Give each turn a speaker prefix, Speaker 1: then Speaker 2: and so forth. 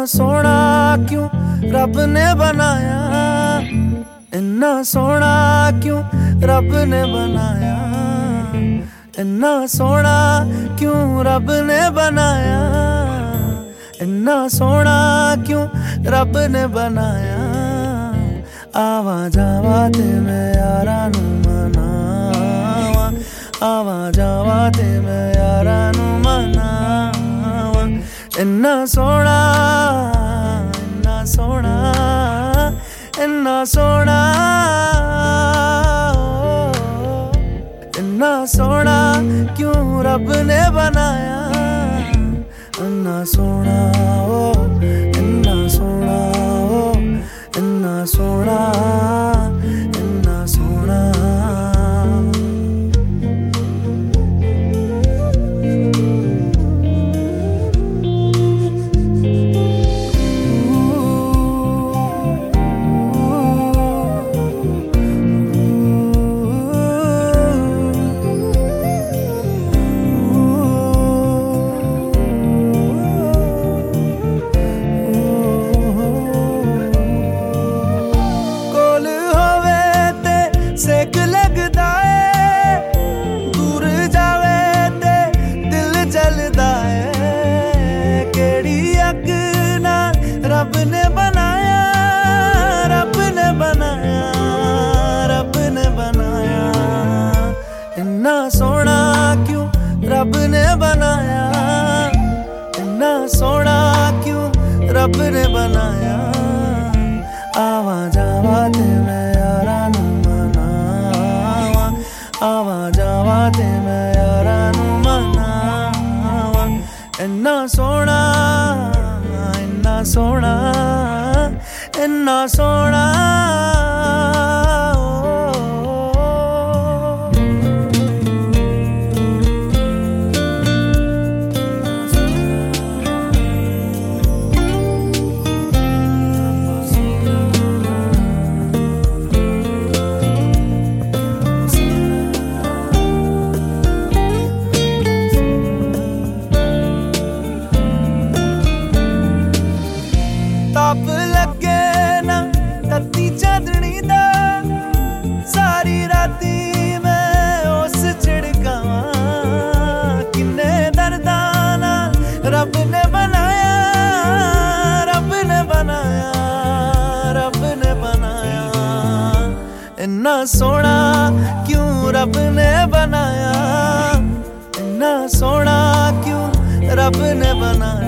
Speaker 1: सोना क्यों रब ने बनाया, इन्ना सोना क्यों रब ने बनाया, इन्ना सोना क्यों रब ने बनाया, इन्ना सोना क्यों रब ने बनाया। आवा जावा ते मैं यारा नू मनावा, आवा जावा ते मैं यारा नू मनावा। इन्ना सोना, इन्ना सोना, इन्ना सोना, इन्ना सोना क्यों रब ने बनाया, इन्ना सोना ओ, इन्ना सोना ओ, इन्ना सोना, इन्ना सोना। सेक लगदा है, दूर जावे ते दिल जलदा है। केड़ी अग नाल रब ने बनाया, रब ने बनाया, रब ने बनाया। इन्ना सोना क्यों रब ने बनाया, इन्ना सोना क्यों रब ने बनाया। आवा जावा ते मैं यारा नू मनावा, आवा जावा ते मैं यारा नू मनावा। इन्ना सोना, इन्ना सोना, इन्ना सोना। ताप लगे ना तत्ती चांदनी दा, सारी राती मैं उस छिड़कावा। किन्ने दर्दां नाल रब ने बनाया, रब ने बनाया, रब ने बनाया। इन्ना सोना क्यों रब ने बनाया, इन्ना सोना क्यों रब ने बनाया।